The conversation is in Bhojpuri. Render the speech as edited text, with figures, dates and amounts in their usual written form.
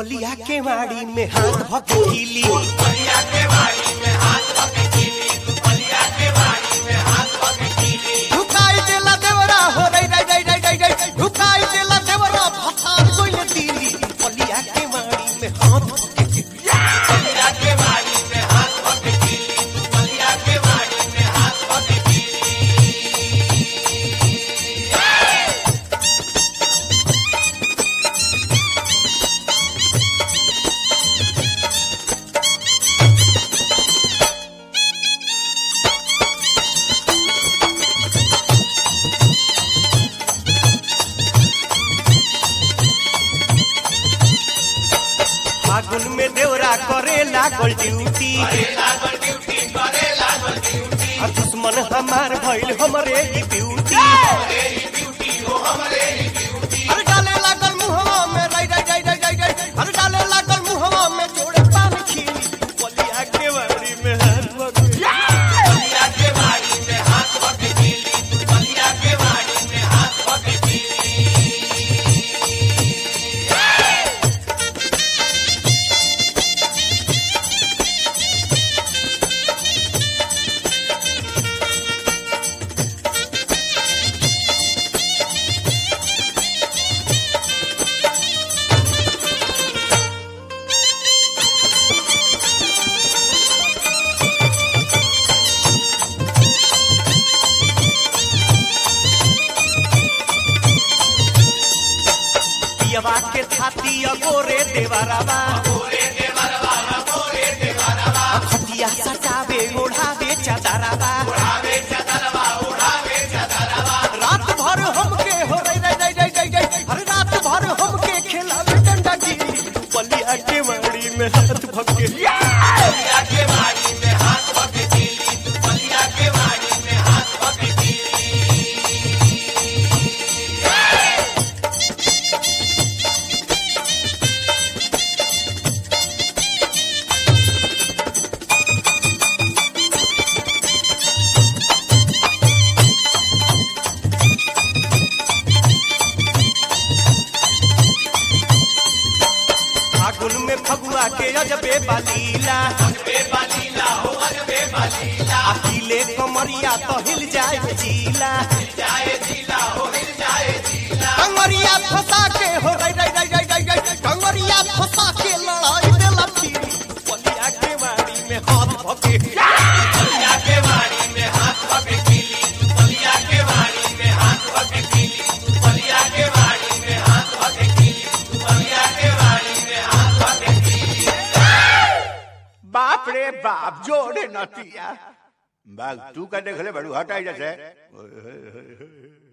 दुपलिया के वाड़ी में हाथ भकेली, दुपलिया के वाड़ी में हाथ भकेली, दुपलिया के वाड़ी में हाथ भकेली। ढुकाई देला देवरा हो रे रे रे रे रे, ढुकाई देला देवरा भसार कोइले दिली, दुपलिया के वाड़ी में हाथ भकेली, दुपलिया के वाड़ी में हाथ भकेली, दुपलिया के वाड़ी में हाथ भकेली। फागुन में देवरा करे लागल ड्यूटी, दुश्मन हमार भइल हमरे ही ब्यूटी, अरे डाले लागल मुहवा में रई रई रई रई रई, अरे डाले लागल मुहवा में जोड़े पान खीली, दुपलिया के वाड़ी में हाथ भकेली, दुपलिया के वाड़ी में हाथ भकेली, दुपलिया के वाड़ी में हाथ भकेली। पियवा के छाती अगोरे देवरवा, खटिया सटावे ओढ़ावे चदरवा, रात भर हमके हो रे रे रे रे रे, अरे रात भर हमके खिलावे डंडा गिरी, दुपलिया के वाड़ी में हाथ भकेली, दुपलिया के वाड़ी में हाथ भकेली, दुपलिया के वाड़ी में हाथ भकेली। फागुन में फगुआ के अजबे बालीला, अजबे बालीला हो अजबे बालीला, अकेले कमरिया तो हिल जाए जीला, हिल जाए जीला हो हिल जाए जीला, कंवरिया फंसा के हो रे रे रे रे रे, कंवरिया फंसा के लड़ाई देला फिरी, दुपलिया के वाड़ी में हाथ भकेली, दुपलिया के वाड़ी में हाथ भकेली, दुपलिया के वाड़ी में हाथ भकेली, दुपलिया के वाड़ी में हाथ भकेली, दुपलिया के वाड़ी में हाथ भकेली। बाप रे बाप जोड़े नतिया बाग तू का देखले बड़ू हटाई जैसे